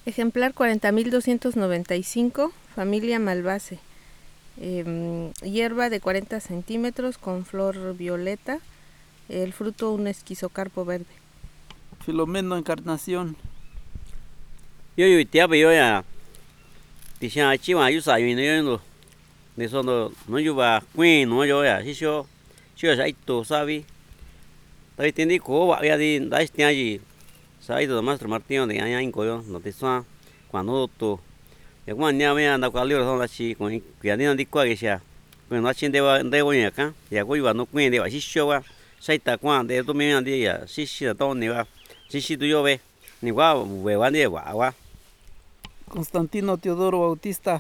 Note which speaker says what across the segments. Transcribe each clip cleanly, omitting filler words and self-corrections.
Speaker 1: Ejemplar 40.295, familia Malvaceae. Hierba de 40 centímetros con flor violeta. El fruto un esquizocarpo verde.
Speaker 2: Filomeno Encarnación.
Speaker 3: Yo tiabe yo ya. Tisha chiwa yu sa yu ne no. Ne so no yu ba queen no yo ya. Shisho. Shisho sai to sabi. Tai tindi ko wa ya di da stia yi. Sai do maestro Martín de aña inco yo no te soa. Cuando to ya cuando ya me anda con libro son la chi con ya ni andi kwa que sea. Pues no chinde va de voy acá. Ya voy va no queen de va shisho wa. Sai ta cuando de to me andi ya. Shishi da to ni va. Shishi tu yo ve. Ni wa we va ni wa.
Speaker 2: Constantino Teodoro Bautista.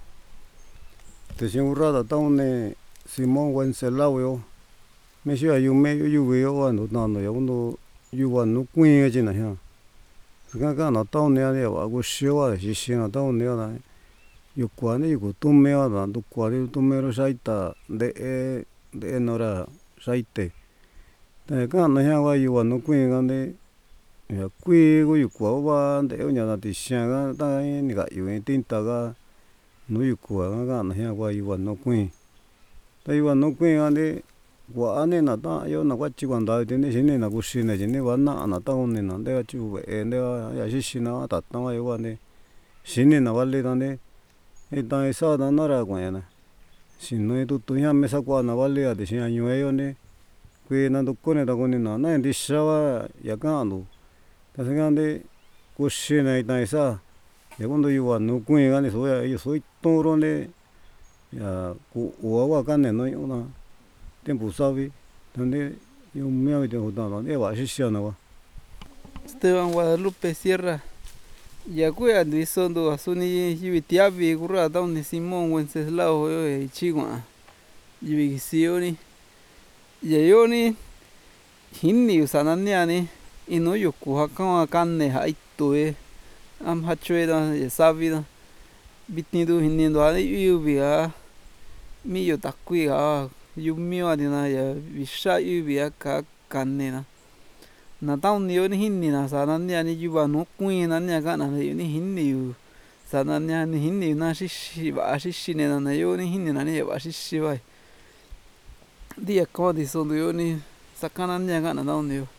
Speaker 4: Te urrada taune Simón Wenceslao yo. Me shia yu me yu yo no no yo no yu wa no queen je na ya. Ga na taune ya wa go shio shi shi na taune ya. Yu kwa ne yu tu me ya na tu kwa ri tu me ro saita de nora saite. Te ga na ya wa yu wa no queen ga ne ya kui go yu kwa wa de nya na ti sha ga ta ni ga yu tinta ga no yu kwa ga na ya wa yu wa no queen. Ta yu wa no queen ga ne wa ane na ta yo na wa chi wan da de ne shin ne na gu shi ne jin ne wa na ta on ne na de chu we ne ya shi shi na ta ta wa yu wa ne shin ne na wa le da ne e ta sa da na ra kwa ya na shin no tu tu ya me sa kwa na wa le ya de shin ya yu yo ne kui na do ko ne da ko ne na na ndi sha wa ya ka no ta se ga de gu shi ne ta sa ya cuando yu wa no queen ga ne so ya yo soy to ro ne ya ku wa ka ne no yo na tiempo sabe donde yo me había dejado de va a
Speaker 2: Esteban Guadalupe Sierra. Ya cuya disondo asuni yibitiabi gurra tauni Simón Wenceslao yo chigua. Yibisioni. Ya yoni hinni usananiani ino yoku hakama kanne haitue am hachueda ya sabida bitnidu hinnindo ali yubia miyo takuiga yumio adina ya visha yubia ka kanena na taun yo ni hinni na sananya ni yuba no kuina nya kana ni hinni yu sananya ni hinni na shishi ba shishi ne na yo ni hinni na ni ba shishi ba dia ko di so yo ni sakana nya kana taun yo